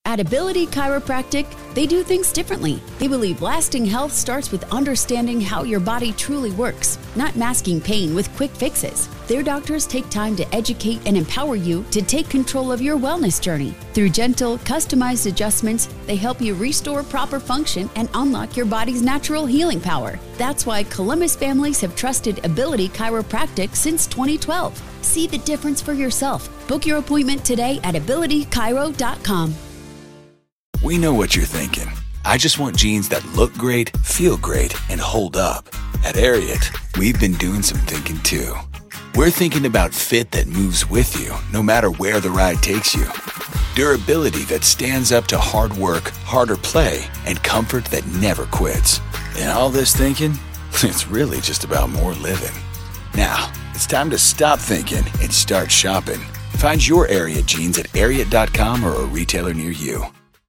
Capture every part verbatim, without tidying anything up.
At Ability Chiropractic, they do things differently. They believe lasting health starts with understanding how your body truly works, not masking pain with quick fixes. Their doctors take time to educate and empower you to take control of your wellness journey. Through gentle, customized adjustments, they help you restore proper function and unlock your body's natural healing power. That's why Columbus families have trusted Ability Chiropractic since twenty twelve. See the difference for yourself. Book your appointment today at ability chiro dot com. We know what you're thinking. I just want jeans that look great, feel great, and hold up. At Ariat, we've been doing some thinking too. We're thinking about fit that moves with you, no matter where the ride takes you. Durability that stands up to hard work, harder play, and comfort that never quits. And all this thinking, it's really just about more living. Now, it's time to stop thinking and start shopping. Find your Ariat jeans at ariat dot com or a retailer near you.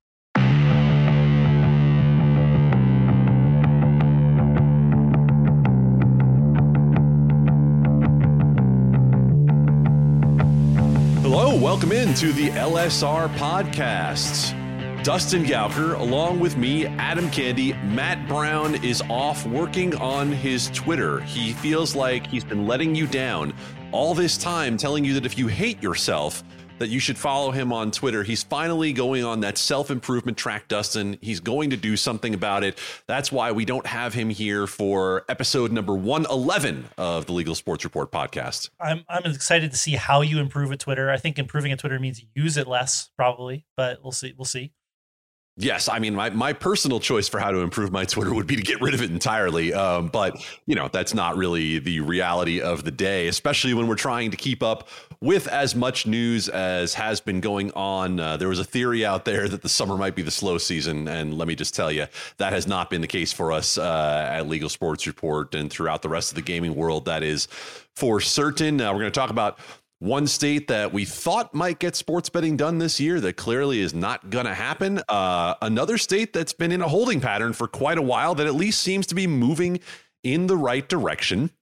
Hello, welcome into the L S R podcast. Dustin Gowker, along with me, Adam Candy. Matt Brown is off working on his Twitter. He feels like he's been letting you down all this time, telling you that if you hate yourself, that you should follow him on Twitter. He's finally going on that self-improvement track, Dustin. He's going to do something about it. That's why we don't have him here for episode number one eleven of the Legal Sports Report podcast. I'm I'm excited to see how you improve at Twitter. I think improving at Twitter means you use it less, probably, but we'll see. We'll see. Yes, I mean, my, my personal choice for how to improve my Twitter would be to get rid of it entirely. Um, but, you know, that's not really the reality of the day, especially when we're trying to keep up with as much news as has been going on. Uh, there was a theory out there that the summer might be the slow season. And let me just tell you, that has not been the case for us uh, at Legal Sports Report and throughout the rest of the gaming world. That is for certain. Uh, we're going to talk about one state that we thought might get sports betting done this year that clearly is not going to happen. Uh, another state that's been in a holding pattern for quite a while that at least seems to be moving in the right direction.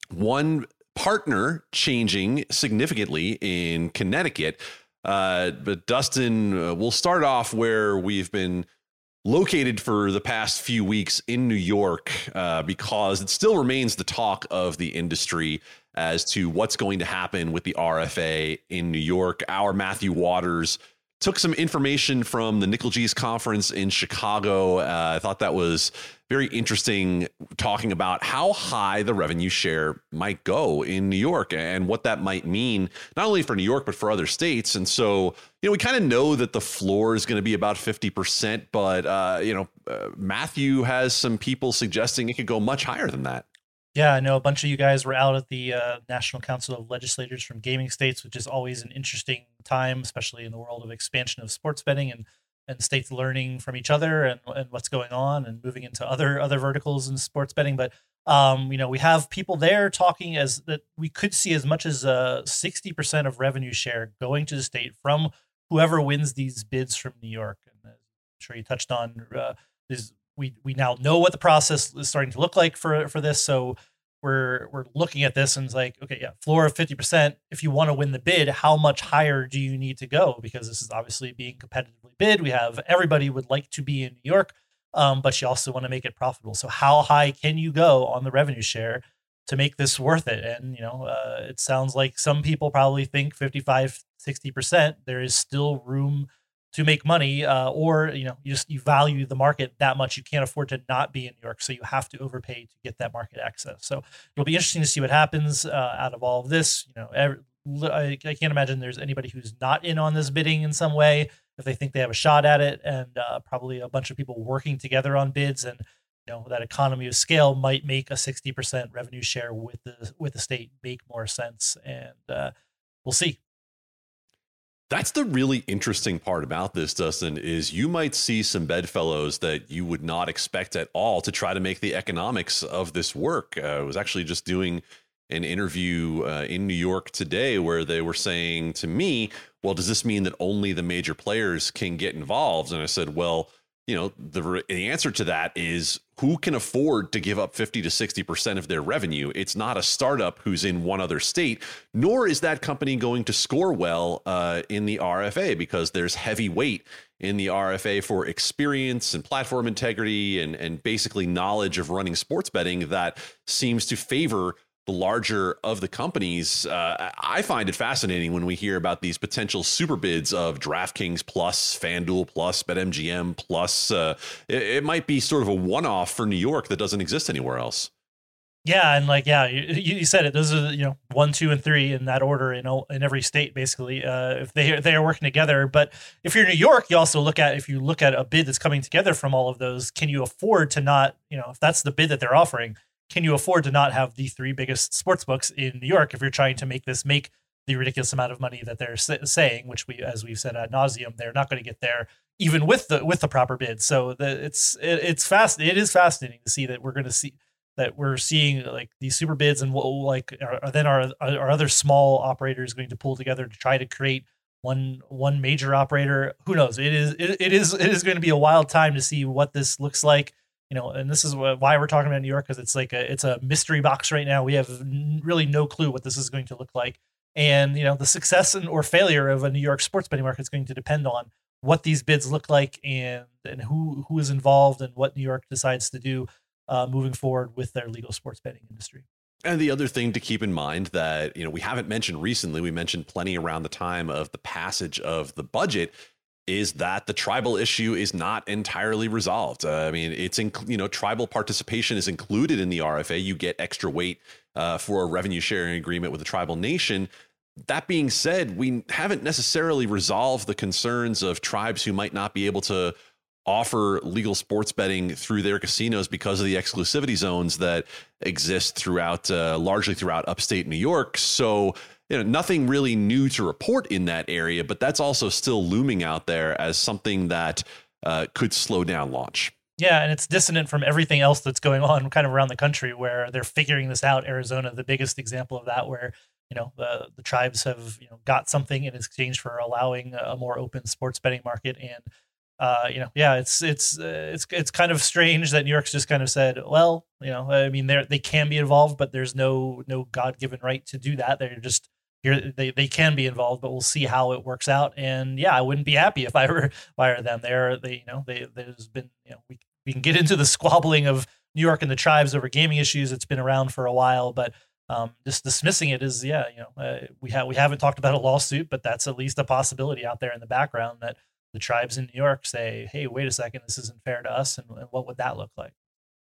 One partner changing significantly in Connecticut. Uh, but Dustin, uh, we'll start off where we've been located for the past few weeks in New York, uh, because it still remains the talk of the industry as to what's going to happen with the R F A in New York. Our Matthew Waters took some information from the Nickel G's conference in Chicago. Uh, I thought that was very interesting, talking about how high the revenue share might go in New York and what that might mean, not only for New York, but for other states. And so, you know, we kind of know that the floor is going to be about fifty percent, but, uh, you know, uh, Matthew has some people suggesting it could go much higher than that. Yeah, I know a bunch of you guys were out at the uh, National Council of Legislators from Gaming States, which is always an interesting time, especially in the world of expansion of sports betting and, and states learning from each other and, and what's going on and moving into other other verticals in sports betting. But um, you know, we have people there talking as that we could see as much as uh, sixty percent of revenue share going to the state from whoever wins these bids from New York. And I'm sure you touched on uh, is. We we now know what the process is starting to look like for for this, so we're we're looking at this and it's like, okay, yeah, floor of fifty percent. If you want to win the bid, how much higher do you need to go? Because this is obviously being competitively bid. We have everybody would like to be in New York, um, but you also want to make it profitable. So how high can you go on the revenue share to make this worth it? And you know, uh, it sounds like some people probably think fifty-five, sixty percent. There is still room to make money, uh, or, you know, you just, you value the market that much. You can't afford to not be in New York. So you have to overpay to get that market access. So it'll be interesting to see what happens uh, out of all of this. You know, every, I, I can't imagine there's anybody who's not in on this bidding in some way if they think they have a shot at it, and uh, probably a bunch of people working together on bids. And, you know, that economy of scale might make a sixty percent revenue share with the, with the state make more sense. And uh, we'll see. That's the really interesting part about this, Dustin, is you might see some bedfellows that you would not expect at all to try to make the economics of this work. Uh, I was actually just doing an interview uh, in New York today where they were saying to me, well, does this mean that only the major players can get involved? And I said, well, you know, the, the answer to that is who can afford to give up fifty to sixty percent of their revenue? It's not a startup who's in one other state, nor is that company going to score well uh, in the R F A because there's heavy weight in the R F A for experience and platform integrity and, and basically knowledge of running sports betting that seems to favor the larger of the companies. Uh, I find it fascinating when we hear about these potential super bids of DraftKings plus, FanDuel plus, BetMGM plus. Uh, it, it might be sort of a one-off for New York that doesn't exist anywhere else. Yeah, and like yeah, you, you said it. Those are you know one, two, and three in that order in all, in every state basically. Uh, if they they are working together, but if you're New York, you also look at if you look at a bid that's coming together from all of those. Can you afford to not you know if that's the bid that they're offering? Can you afford to not have the three biggest sports books in New York if you're trying to make this make the ridiculous amount of money that they're saying, which we, as we've said ad nauseum, they're not going to get there even with the with the proper bid. So the, it's it, it's fast. It is fascinating to see that we're going to see that we're seeing like these super bids and what like are, are then are are other small operators going to pull together to try to create one one major operator? Who knows? It is it, it is it is going to be a wild time to see what this looks like. You know, and this is why we're talking about New York, because it's like a it's a mystery box right now. We have n- really no clue what this is going to look like, and you know, the success and or failure of a New York sports betting market is going to depend on what these bids look like and and who who is involved and what New York decides to do uh, moving forward with their legal sports betting industry. And the other thing to keep in mind that you know we haven't mentioned recently, we mentioned plenty around the time of the passage of the budget, is that the tribal issue is not entirely resolved. Uh, I mean, it's in, you know, tribal participation is included in the R F A. You get extra weight uh, for a revenue sharing agreement with a tribal nation. That being said, we haven't necessarily resolved the concerns of tribes who might not be able to offer legal sports betting through their casinos because of the exclusivity zones that exist throughout, uh, largely throughout upstate New York. So, you know, nothing really new to report in that area, but that's also still looming out there as something that uh, could slow down launch. Yeah, and it's dissonant from everything else that's going on kind of around the country where they're figuring this out. Arizona, the biggest example of that, where you know the the tribes have you know got something in exchange for allowing a more open sports betting market. And uh, you know, yeah, it's it's uh, it's it's kind of strange that New York's just kind of said, well, you know, I mean, they they can be involved, but there's no no God given right to do that. They're just Here, they they can be involved, but we'll see how it works out. And yeah, I wouldn't be happy if I were if I were them. They're they you know they there's been you know we we can get into the squabbling of New York and the tribes over gaming issues. It's been around for a while, but um, just dismissing it is yeah you know uh, we have we haven't talked about a lawsuit, but that's at least a possibility out there in the background that the tribes in New York say, hey, wait a second, this isn't fair to us, and, and what would that look like?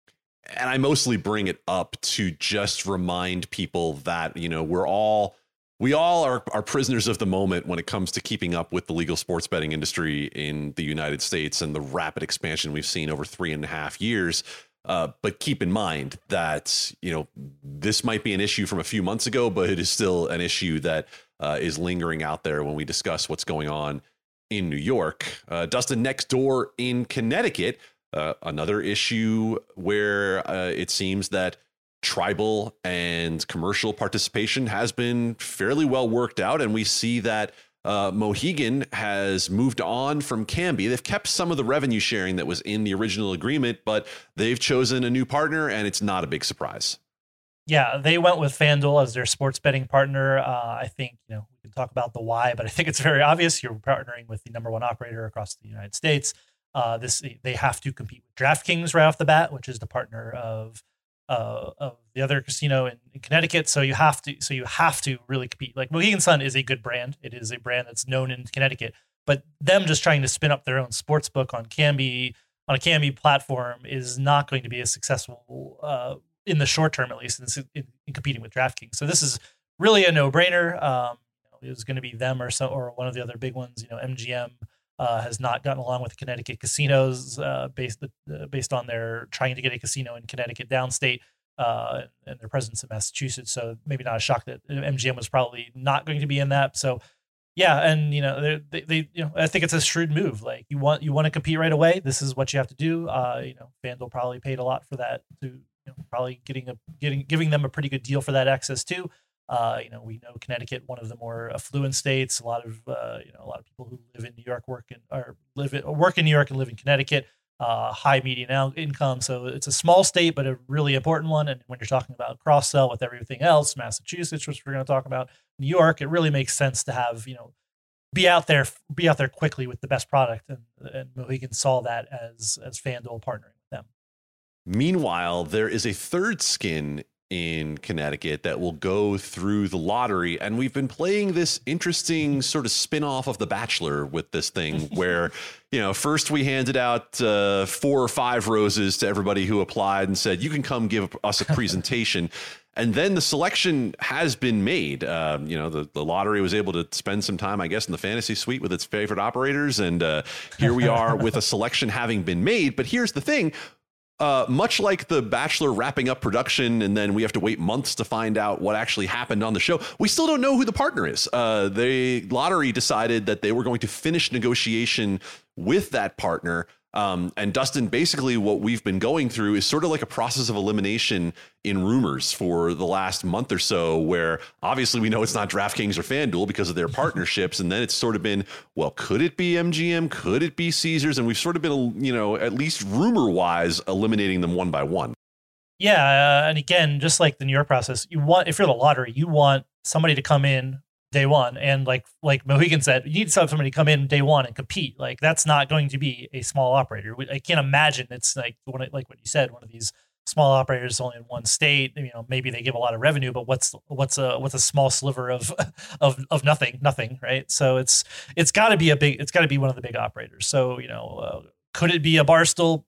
And I mostly bring it up to just remind people that you know we're all. We all are, are prisoners of the moment when it comes to keeping up with the legal sports betting industry in the United States and the rapid expansion we've seen over three and a half years. Uh, but keep in mind that, you know, this might be an issue from a few months ago, but it is still an issue that uh, is lingering out there when we discuss what's going on in New York. Uh, Dustin, next door in Connecticut, uh, another issue where uh, it seems that tribal and commercial participation has been fairly well worked out. And we see that uh, Mohegan has moved on from Kambi. They've kept some of the revenue sharing that was in the original agreement, but they've chosen a new partner, and it's not a big surprise. Yeah, they went with FanDuel as their sports betting partner. Uh, I think, you know, we can talk about the why, but I think it's very obvious. You're partnering with the number one operator across the United States. Uh, this they have to compete with DraftKings right off the bat, which is the partner of Uh, of the other casino in, in Connecticut. So you have to, so you have to really compete. Like Mohegan Sun is a good brand. It is a brand that's known in Connecticut, but them just trying to spin up their own sports book on Kambi, on a Kambi platform is not going to be as successful uh, in the short term, at least in, in, in competing with DraftKings. So this is really a no brainer. Um, you know, it was going to be them or so, or one of the other big ones, you know, M G M. Uh, has not gotten along with the Connecticut casinos uh, based uh, based on their trying to get a casino in Connecticut downstate uh, and their presence in Massachusetts. So maybe not a shock that M G M was probably not going to be in that. So yeah, and you know they they you know I think it's a shrewd move. Like you want you want to compete right away. This is what you have to do. Uh, you know, FanDuel probably paid a lot for that. To you know probably getting a getting giving them a pretty good deal for that access too. Uh, you know, we know Connecticut, one of the more affluent states. A lot of, uh, you know, a lot of people who live in New York work in or live in, or work in New York and live in Connecticut. Uh, high median income, so it's a small state, but a really important one. And when you're talking about cross sell with everything else, Massachusetts, which we're going to talk about, New York, it really makes sense to have you know be out there, be out there quickly with the best product, and, and Mohegan saw that as as FanDuel partnering with them. Meanwhile, there is a third skin in Connecticut that will go through the lottery. And we've been playing this interesting sort of spin-off of The Bachelor with this thing where, you know, first we handed out uh, four or five roses to everybody who applied and said, you can come give us a presentation. And then the selection has been made. Um, you know, the, the lottery was able to spend some time, I guess, in the fantasy suite with its favorite operators. And uh, here we are with a selection having been made. But here's the thing. Uh, much like The Bachelor wrapping up production and then we have to wait months to find out what actually happened on the show, we still don't know who the partner is. Uh, the lottery decided that they were going to finish negotiation with that partner. Um, and Dustin, basically what we've been going through is sort of like a process of elimination in rumors for the last month or so, where obviously we know it's not DraftKings or FanDuel because of their partnerships. And then it's sort of been, well, could it be M G M? Could it be Caesars? And we've sort of been, you know, at least rumor wise, eliminating them one by one. Yeah. Uh, and again, just like the New York process, you want, if you're the lottery, you want somebody to come in day one. And like, like Mohegan said, you need to have somebody come in day one and compete. Like that's not going to be a small operator. I can't imagine it's like one, like what you said, one of these small operators only in one state. You know, maybe they give a lot of revenue, but what's, what's a, what's a small sliver of, of, of nothing, nothing. Right. So it's, it's gotta be a big, it's gotta be one of the big operators. So, you know, uh, could it be a Barstool?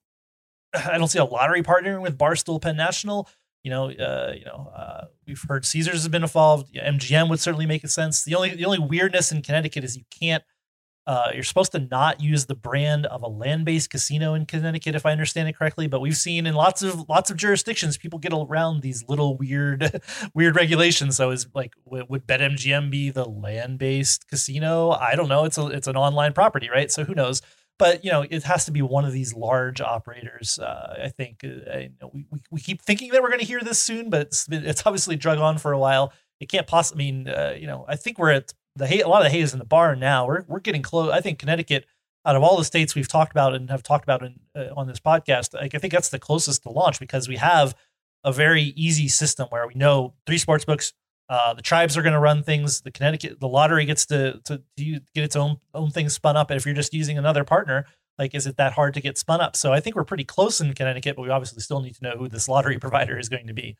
I don't see a lottery partnering with Barstool Penn National. You know, uh, you know, uh, we've heard Caesars has been involved. Yeah, M G M would certainly make a sense. The only the only weirdness in Connecticut is you can't. Uh, you're supposed to not use the brand of a land-based casino in Connecticut, if I understand it correctly. But we've seen in lots of lots of jurisdictions, people get around these little weird weird regulations. So, is like, w- would BetMGM be the land-based casino? I don't know. It's a it's an online property, right? So who knows? But, you know, it has to be one of these large operators. Uh, I think uh, you know, we, we we keep thinking that we're going to hear this soon, but it's been, it's obviously drug on for a while. It can't possibly I mean, uh, you know, I think we're at the hay. A lot of the hay is in the barn now. We're we're getting close. I think Connecticut, out of all the states we've talked about and have talked about in, uh, on this podcast, like, I think that's the closest to launch because we have a very easy system where we know three sports books. Uh, the tribes are going to run things. The Connecticut, the lottery gets to, to to get its own own thing spun up. And if you're just using another partner, like, is it that hard to get spun up? So I think we're pretty close in Connecticut, but we obviously still need to know who this lottery provider is going to be.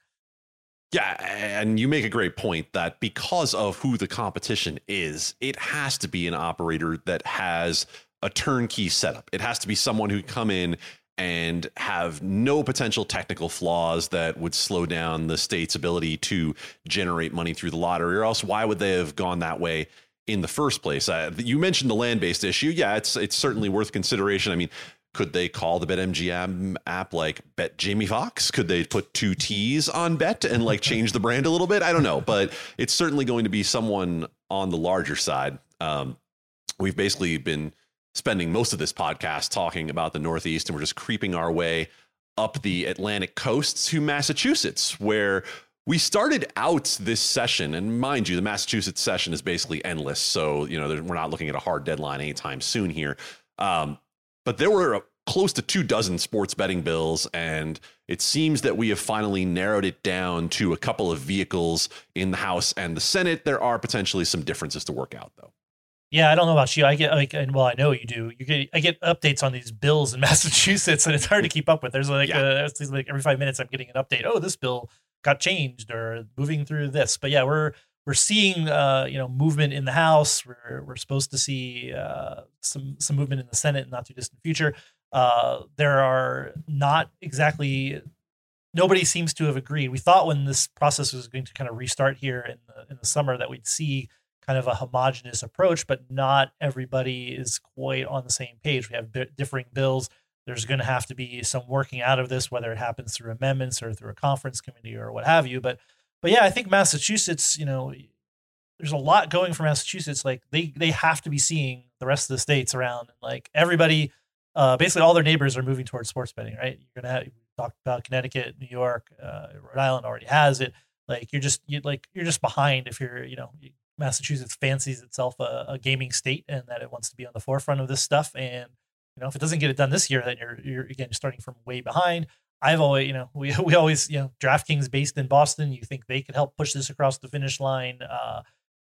Yeah, and you make a great point that because of who the competition is, it has to be an operator that has a turnkey setup. It has to be someone who come in and have no potential technical flaws that would slow down the state's ability to generate money through the lottery, or else why would they have gone that way in the first place? Uh, you mentioned the land-based issue. Yeah, it's it's certainly worth consideration. I mean, could they call the BetMGM app like Bet Jamie Foxx? Could they put two T's on Bet and like change the brand a little bit? I don't know, but it's certainly going to be someone on the larger side. Um, we've basically been spending most of this podcast talking about the Northeast, and we're just creeping our way up the Atlantic coast to Massachusetts, where we started out this session. And mind you, the Massachusetts session is basically endless. So, you know, we're not looking at a hard deadline anytime soon here. Um, but there were close to two dozen sports betting bills, and it seems that we have finally narrowed it down to a couple of vehicles in the House and the Senate. There are potentially some differences to work out, though. Yeah, I don't know about you. I get like, and well, I know you do. You get, I get updates on these bills in Massachusetts, and it's hard to keep up with. There's like, yeah. uh, it's like every five minutes I'm getting an update. Oh, this bill got changed or moving through this. But yeah, we're we're seeing uh, you know, movement in the House. We're we're supposed to see uh, some some movement in the Senate in the not too distant future. Uh, there are not exactly. Nobody seems to have agreed. We thought when this process was going to kind of restart here in the in the summer that we'd see kind of a homogenous approach, but not everybody is quite on the same page. We have b- differing bills. There's going to have to be some working out of this, whether it happens through amendments or through a conference committee or what have you. But, but yeah, I think Massachusetts, you know, there's a lot going for Massachusetts. Like they, they have to be seeing the rest of the states around, and like everybody, uh, basically all their neighbors are moving towards sports betting, right? You're going to have, we talked about Connecticut, New York, uh, Rhode Island already has it. Like you're just, you like, you're just behind if you're, you know, you, Massachusetts fancies itself a, a gaming state and that it wants to be on the forefront of this stuff. And, you know, if it doesn't get it done this year, then you're, you're again, starting from way behind. I've always, you know, we, we always, you know, DraftKings based in Boston, you think they could help push this across the finish line. Uh,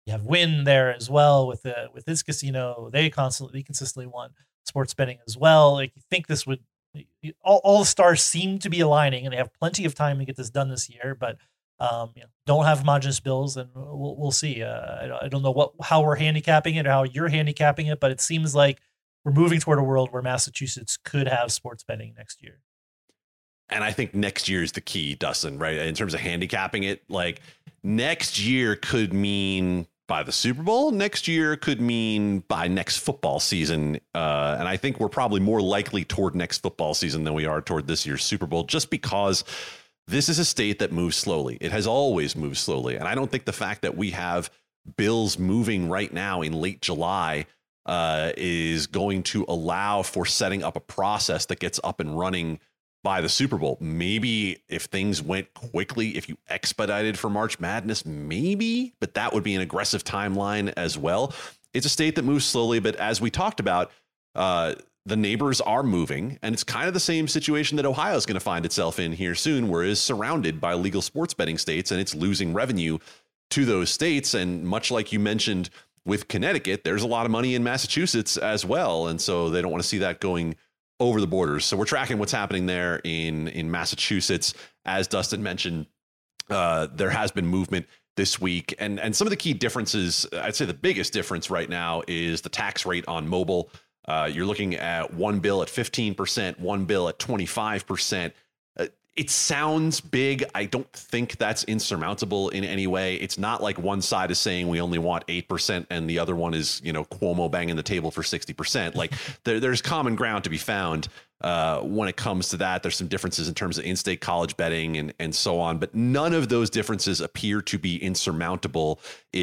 you have Wynn there as well with the with this casino. They constantly consistently want sports betting as well. Like, you think this would all, all the stars seem to be aligning, and they have plenty of time to get this done this year, but um, you know, don't have homogenous bills, and we'll we'll see. Uh, I, don't, I don't know what how we're handicapping it or how you're handicapping it, but it seems like we're moving toward a world where Massachusetts could have sports betting next year. And I think next year is the key, Dustin, right? In terms of handicapping it, like next year could mean by the Super Bowl. Next year could mean by next football season. Uh, and I think we're probably more likely toward next football season than we are toward this year's Super Bowl, just because this is a state that moves slowly. It has always moved slowly. And I don't think the fact that we have bills moving right now in late July uh, is going to allow for setting up a process that gets up and running by the Super Bowl. Maybe if things went quickly, if you expedited for March Madness, maybe, but that would be an aggressive timeline as well. It's a state that moves slowly, but as we talked about, uh, the neighbors are moving, and it's kind of the same situation that Ohio is going to find itself in here soon, where it's surrounded by legal sports betting states and it's losing revenue to those states. And much like you mentioned with Connecticut, there's a lot of money in Massachusetts as well. And so they don't want to see that going over the borders. So we're tracking what's happening there in, in Massachusetts. As Dustin mentioned, uh, there has been movement this week. And, and some of the key differences, I'd say the biggest difference right now is the tax rate on mobile. Uh, you're looking at one bill at fifteen percent, one bill at twenty-five percent. Uh, it sounds big. I don't think that's insurmountable in any way. It's not like one side is saying we only want eight percent and the other one is, you know, Cuomo banging the table for sixty percent. Like there, there's common ground to be found uh, when it comes to that. There's some differences in terms of in-state college betting and, and so on, but none of those differences appear to be insurmountable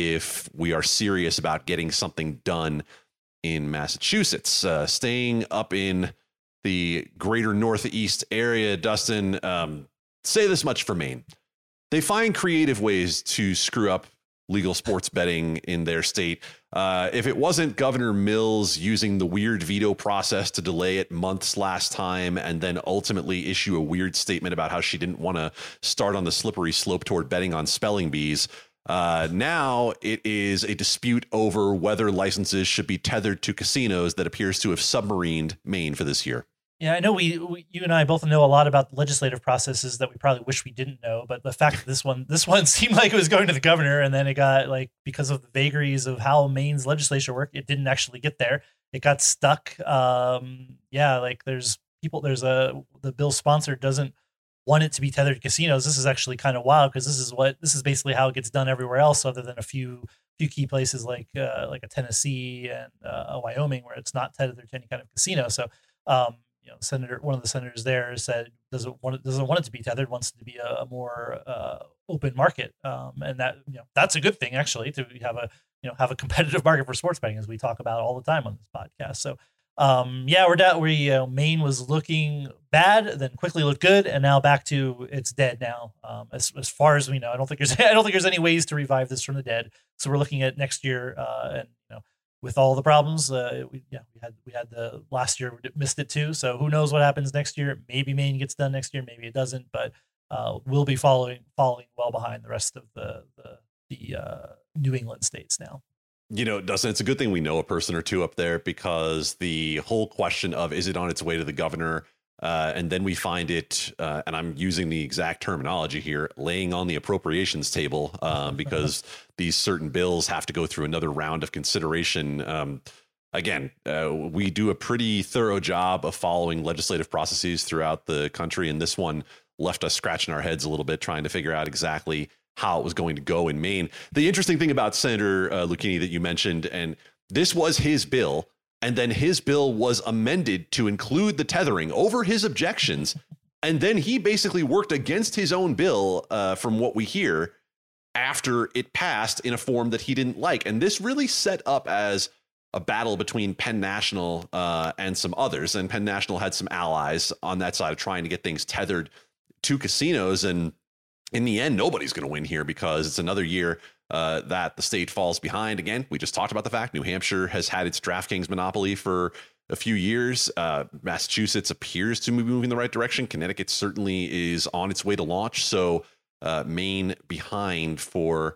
if we are serious about getting something done in Massachusetts. Uh, staying up in the greater Northeast area, Dustin, um, say this much for Maine. They find creative ways to screw up legal sports betting in their state. Uh, if it wasn't Governor Mills using the weird veto process to delay it months last time and then ultimately issue a weird statement about how she didn't want to start on the slippery slope toward betting on spelling bees, Uh, now it is a dispute over whether licenses should be tethered to casinos that appears to have submarined Maine for this year. Yeah, I know we, we, you and I both know a lot about the legislative processes that we probably wish we didn't know. But the fact that this one, this one seemed like it was going to the governor, and then it got like because of the vagaries of how Maine's legislature worked, it didn't actually get there. It got stuck. Um, yeah, like there's people, there's a the bill sponsor doesn't want it to be tethered to casinos. This is actually kind of wild because this is what this is basically how it gets done everywhere else, other than a few few key places like uh, like a Tennessee and uh, a Wyoming where it's not tethered to any kind of casino. So, um, you know, senator one of the senators there said doesn't want it doesn't want it to be tethered, wants it to be a, a more uh, open market, um, and that you know that's a good thing actually to have a you know have a competitive market for sports betting, as we talk about all the time on this podcast. So. Um, yeah, we're down. We uh, Maine was looking bad, then quickly looked good, and now back to it's dead now. Um, as as far as we know, I don't think there's I don't think there's any ways to revive this from the dead. So we're looking at next year, uh, and you know, with all the problems, uh, we yeah we had we had the last year we missed it too. So who knows what happens next year? Maybe Maine gets done next year, maybe it doesn't. But uh, we'll be following following well behind the rest of the the the uh, New England states now. You know, Dustin, it's a good thing we know a person or two up there, because the whole question of is it on its way to the governor? Uh, and then we find it, uh, and I'm using the exact terminology here, laying on the appropriations table, um, because these certain bills have to go through another round of consideration. Um, again, uh, we do a pretty thorough job of following legislative processes throughout the country, and this one left us scratching our heads a little bit, trying to figure out exactly how it was going to go in Maine. The interesting thing about Senator uh, Lucchini that you mentioned, and this was his bill, and then his bill was amended to include the tethering over his objections. And then he basically worked against his own bill, uh, from what we hear, after it passed in a form that he didn't like. And this really set up as a battle between Penn National uh, and some others. And Penn National had some allies on that side of trying to get things tethered to casinos. And in the end, nobody's going to win here, because it's another year uh, that the state falls behind. Again, we just talked about the fact New Hampshire has had its DraftKings monopoly for a few years. Uh, Massachusetts appears to be moving in the right direction. Connecticut certainly is on its way to launch. So uh, Maine behind for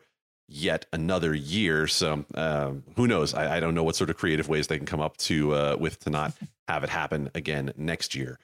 yet another year. So um, who knows? I, I don't know what sort of creative ways they can come up to uh, with to not have it happen again next year.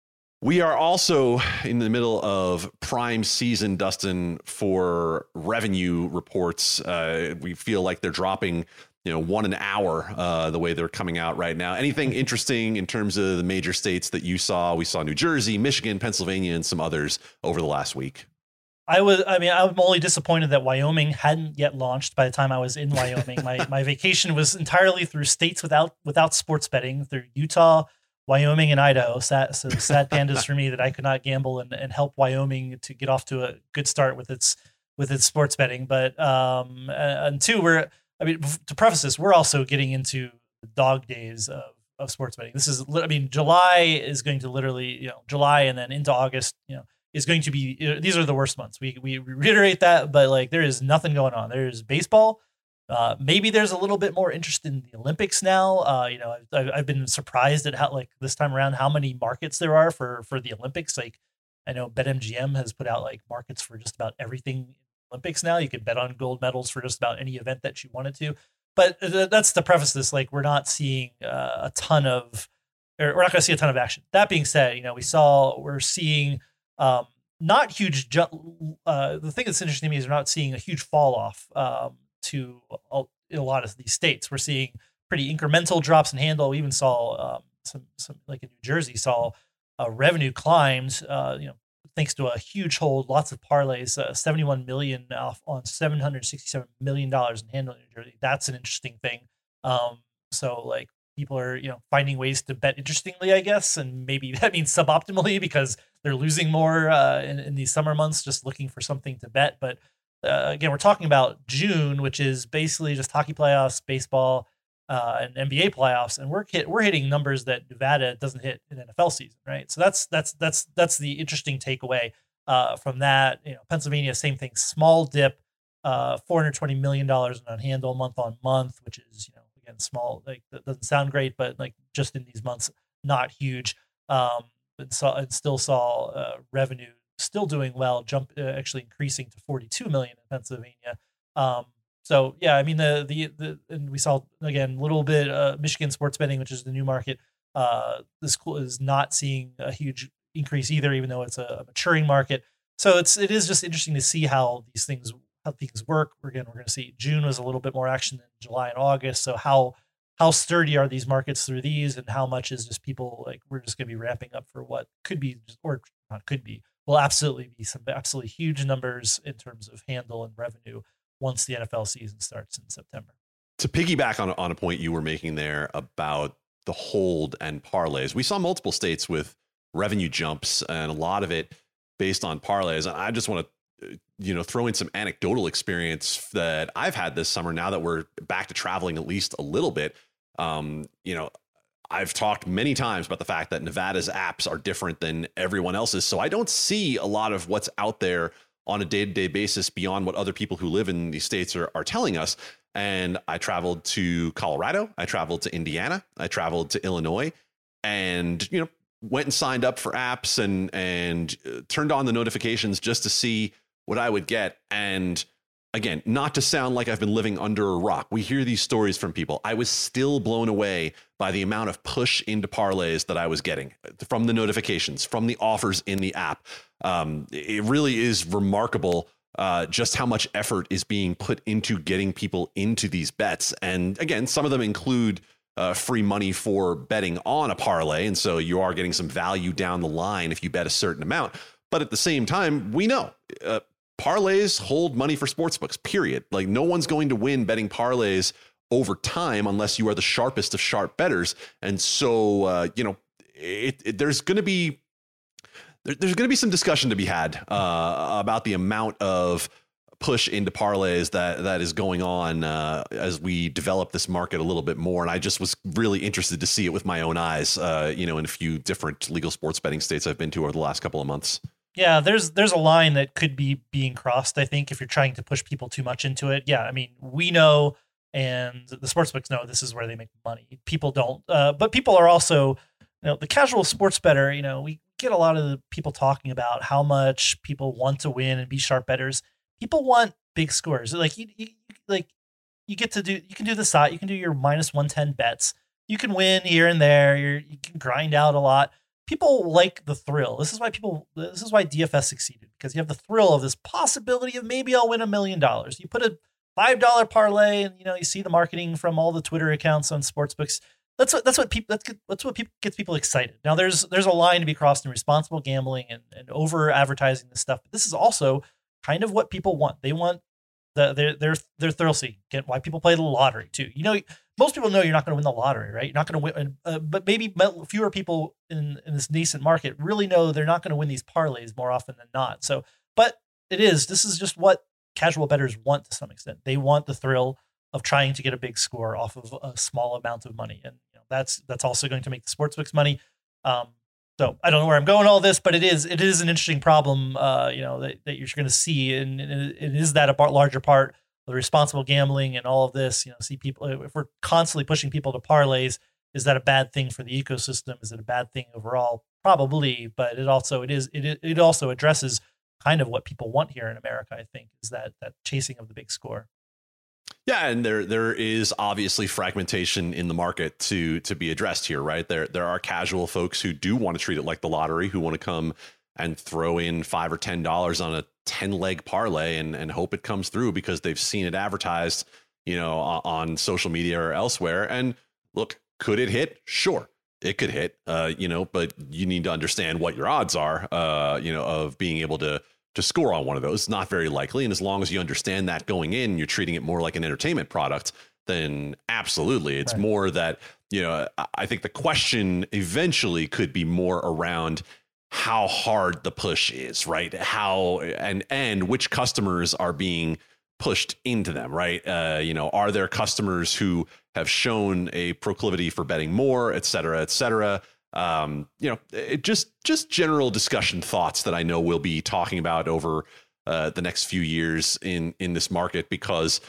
We are also in the middle of prime season, Dustin, for revenue reports. Uh, we feel like they're dropping, you know, one an hour uh, the way they're coming out right now. Anything interesting in terms of the major states that you saw? We saw New Jersey, Michigan, Pennsylvania, and some others over the last week. I was, I mean, I'm only disappointed that Wyoming hadn't yet launched by the time I was in Wyoming. My my vacation was entirely through states without without sports betting, through Utah, Wyoming, and Idaho. Sad, so sad pandas for me that I could not gamble and, and help Wyoming to get off to a good start with its with its sports betting. But um, and two, we're, I mean, to preface this, we're also getting into the dog days of, of sports betting. This is, I mean, July is going to literally, you know, July and then into August, you know, is going to be, you know, these are the worst months. We we reiterate that, but like there is nothing going on. There's baseball. Uh, maybe there's a little bit more interest in the Olympics now. Uh, you know, I've, I've been surprised at how, like this time around, how many markets there are for for the Olympics. Like I know BetMGM has put out like markets for just about everything in the Olympics now. You could bet on gold medals for just about any event that you wanted to. But th- that's to preface this. Like we're not seeing uh, a ton of, or we're not going to see a ton of action. That being said, you know, we saw, we're seeing. Um, not huge. Ju- uh, the thing that's interesting to me is we're not seeing a huge fall off um, to a, in a lot of these states. We're seeing pretty incremental drops in handle. We even saw um, some, some like in New Jersey, saw uh, revenue climbed. Uh, you know, thanks to a huge hold, lots of parlays, uh, seventy-one million off on seven hundred sixty-seven million dollars in handle in New Jersey. That's an interesting thing. Um, so like. People are, you know, finding ways to bet interestingly, I guess, and maybe that means suboptimally because they're losing more uh, in, in these summer months, just looking for something to bet. But uh, again, we're talking about June, which is basically just hockey playoffs, baseball, uh, and N B A playoffs, and we're hit, we're hitting numbers that Nevada doesn't hit in N F L season, right? So that's that's that's that's the interesting takeaway uh, from that. You know, Pennsylvania, same thing, small dip, uh, four hundred twenty million dollars on handle month on month, which is, you know. And small, like that doesn't sound great, but like just in these months, not huge. Um, and saw and still saw uh, revenue still doing well, jump uh, actually increasing to forty-two million in Pennsylvania. Um, so yeah, I mean the the the and we saw again a little bit uh, Michigan sports betting, which is the new market. Uh, this school is not seeing a huge increase either, even though it's a maturing market. So it's it is just interesting to see how these things. How things work. Again, we're going to see June was a little bit more action than July and August. So how how sturdy are these markets through these, and how much is just people like we're just going to be ramping up for what could be or not could be will absolutely be some absolutely huge numbers in terms of handle and revenue once the N F L season starts in September. To piggyback on on a point you were making there about the hold and parlays, we saw multiple states with revenue jumps, and a lot of it based on parlays. And I just want to you know, throw in some anecdotal experience that I've had this summer now that we're back to traveling at least a little bit. Um, you know, I've talked many times about the fact that Nevada's apps are different than everyone else's. So I don't see a lot of what's out there on a day-to-day basis beyond what other people who live in these states are, are telling us. And I traveled to Colorado. I traveled to Indiana. I traveled to Illinois and, you know, went and signed up for apps and, and uh, turned on the notifications just to see what I would get. And again, not to sound like I've been living under a rock. We hear these stories from people. I was still blown away by the amount of push into parlays that I was getting from the notifications, from the offers in the app. Um, it really is remarkable uh, just how much effort is being put into getting people into these bets. And again, some of them include uh, free money for betting on a parlay. And so you are getting some value down the line if you bet a certain amount. But at the same time, we know uh, parlays hold money for sportsbooks, period. Like no one's going to win betting parlays over time unless you are the sharpest of sharp bettors. And so, uh, you know, it, it, there's going to be there, there's going to be some discussion to be had uh, about the amount of push into parlays that that is going on uh, as we develop this market a little bit more. And I just was really interested to see it with my own eyes, uh, you know, in a few different legal sports betting states I've been to over the last couple of months. Yeah, there's there's a line that could be being crossed, I think, if you're trying to push people too much into it. Yeah, I mean, we know, and the sportsbooks know this is where they make money. People don't, uh, but people are also, you know, the casual sports bettor, you know, we get a lot of the people talking about how much people want to win and be sharp bettors. People want big scores. Like you, you like you get to do you can do the side, you can do your minus one ten bets. You can win here and there. You're, you can grind out a lot. People like the thrill. This is why people. This is why D F S succeeded, because you have the thrill of this possibility of maybe I'll win a million dollars. You put a five dollar parlay, and you know you see the marketing from all the Twitter accounts on sportsbooks. That's what that's what people that's that's what people gets people excited. Now there's there's a line to be crossed in responsible gambling and, and over advertising this stuff. But this is also kind of what people want. They want the their their their thrill seeking. Get why people play the lottery too. You know. Most people know you're not going to win the lottery, right? You're not going to win, uh, but maybe fewer people in, in this nascent market really know they're not going to win these parlays more often than not. So, but it is, this is just what casual bettors want to some extent. They want the thrill of trying to get a big score off of a small amount of money. And you know, that's, that's also going to make the sportsbooks money. Um, so I don't know where I'm going with all this, but it is, it is an interesting problem, uh, you know, that, that you're going to see. And, and it is that a larger part the responsible gambling and all of this, you know, see people, if we're constantly pushing people to parlays, is that a bad thing for the ecosystem? Is it a bad thing overall? Probably, but it also, it is, it, it also addresses kind of what people want here in America, I think, is that, that chasing of the big score. Yeah, and there there is obviously fragmentation in the market to to be addressed here, right? There there are casual folks who do want to treat it like the lottery, who want to come and throw in five or ten dollars on a ten leg parlay and, and hope it comes through because they've seen it advertised, you know, on, on social media or elsewhere. And look, could it hit? Sure, it could hit, uh, you know, but you need to understand what your odds are, uh, you know, of being able to to score on one of those. It's not very likely. And as long as you understand that going in, you're treating it more like an entertainment product, then absolutely. It's right. More that, you know, I think the question eventually could be more around how hard the push is, right? How and and which customers are being pushed into them, right? Uh, you know, are there customers who have shown a proclivity for betting more, et cetera, et cetera? Um, you know, it just just general discussion thoughts that I know we'll be talking about over uh, the next few years in in this market, because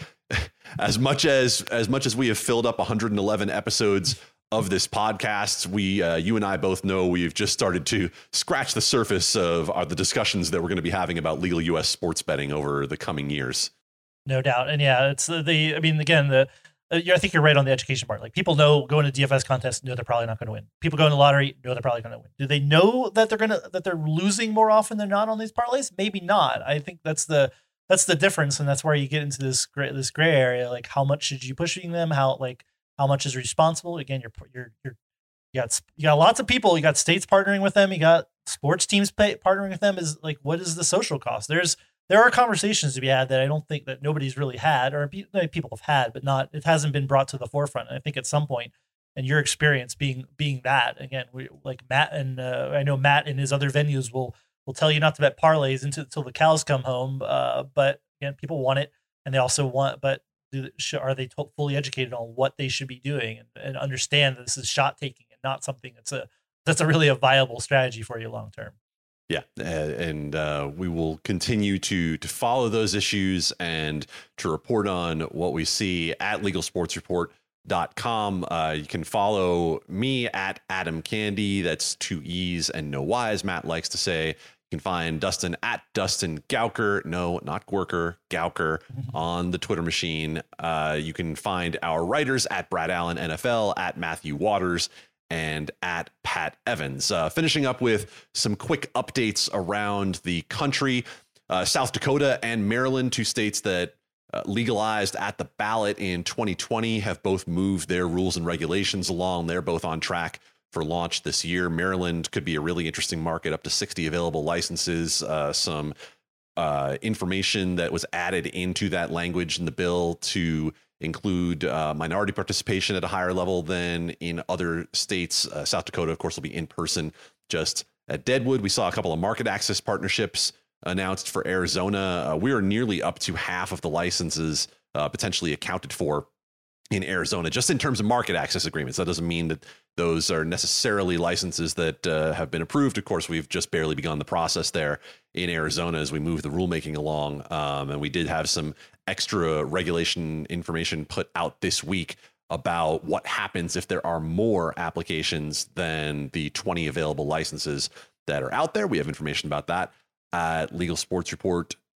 as much as as much as we have filled up one hundred eleven episodes of this podcast, we, uh, you and I both know we've just started to scratch the surface of uh, the discussions that we're going to be having about legal U S sports betting over the coming years. No doubt. And yeah, it's the, the I mean, again, the, uh, I think you're right on the education part. Like people know going to D F S contests, know they're probably not going to win. People going to lottery, know they're probably going to win. Do they know that they're going to, that they're losing more often than not on these parlays? Maybe not. I think that's the, that's the difference. And that's where you get into this gray, this gray area. Like how much should you pushing them? How, like, how much is responsible? Again, you're, you're, you're, you got, you got lots of people, you got states partnering with them. You got sports teams pay, partnering with them. Is like, what is the social cost? There's, there are conversations to be had that I don't think that nobody's really had, or people have had, but not, it hasn't been brought to the forefront. And I think at some point, and your experience being, being that again, we like Matt and uh, I know Matt and his other venues will, will tell you not to bet parlays until, until the cows come home. Uh, but again, people want it, and they also want, but Do, are they t- fully educated on what they should be doing and, and understand that this is shot taking and not something that's a that's a really a viable strategy for you long term? Yeah, and uh, we will continue to to follow those issues and to report on what we see at legal sports report dot com. Uh, you can follow me at Adam Candy. That's two E's and no Y's, Matt likes to say. You can find Dustin at Dustin Gauker. No, not Gworker, Gauker on the Twitter machine. Uh, you can find our writers at Brad Allen N F L, at Matthew Waters, and at Pat Evans. Uh, finishing up with some quick updates around the country. Uh, South Dakota and Maryland, two states that uh, legalized at the ballot in twenty twenty, have both moved their rules and regulations along. They're both on track for launch this year. Maryland could be a really interesting market, up to sixty available licenses, uh, some uh, information that was added into that language in the bill to include uh, minority participation at a higher level than in other states. Uh, South Dakota, of course, will be in person just at Deadwood. We saw a couple of market access partnerships announced for Arizona. Uh, we are nearly up to half of the licenses uh, potentially accounted for in Arizona, just in terms of market access agreements. That doesn't mean that those are necessarily licenses that uh, have been approved. Of course, we've just barely begun the process there in Arizona as we move the rulemaking along. Um, and we did have some extra regulation information put out this week about what happens if there are more applications than the twenty available licenses that are out there. We have information about that at legal sports report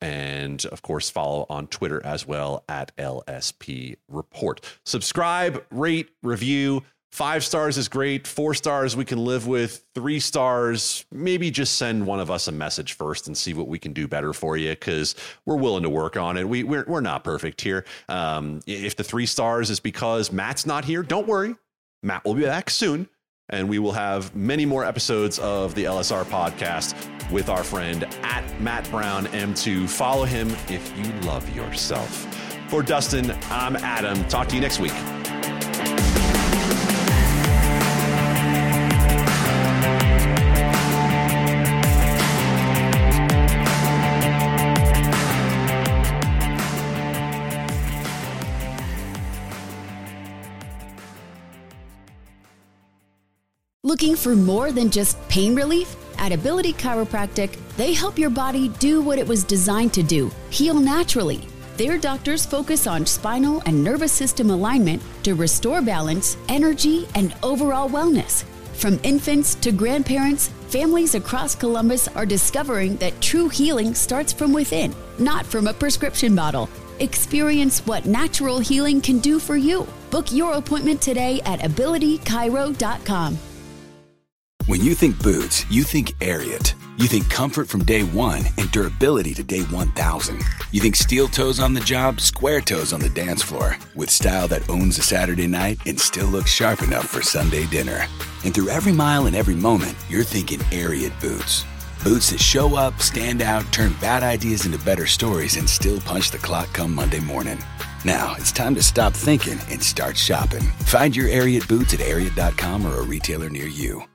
And of course, follow on Twitter as well at L S P Report. Subscribe, rate, review. Five stars is great. Four stars we can live with. Three stars, maybe just send one of us a message first and see what we can do better for you, because we're willing to work on it. We, we're, we're not perfect here. Um, if the three stars is because Matt's not here, don't worry. Matt will be back soon, and we will have many more episodes of the L S R podcast with our friend at Matt Brown M two. Follow him if you love yourself. For Dustin, I'm Adam. Talk to you next week. Looking for more than just pain relief? At Ability Chiropractic, they help your body do what it was designed to do, heal naturally. Their doctors focus on spinal and nervous system alignment to restore balance, energy, and overall wellness. From infants to grandparents, families across Columbus are discovering that true healing starts from within, not from a prescription bottle. Experience what natural healing can do for you. Book your appointment today at ability chiro dot com. When you think boots, you think Ariat. You think comfort from day one and durability to day one thousand. You think steel toes on the job, square toes on the dance floor. With style that owns a Saturday night and still looks sharp enough for Sunday dinner. And through every mile and every moment, you're thinking Ariat boots. Boots that show up, stand out, turn bad ideas into better stories, and still punch the clock come Monday morning. Now, it's time to stop thinking and start shopping. Find your Ariat boots at ariat dot com or a retailer near you.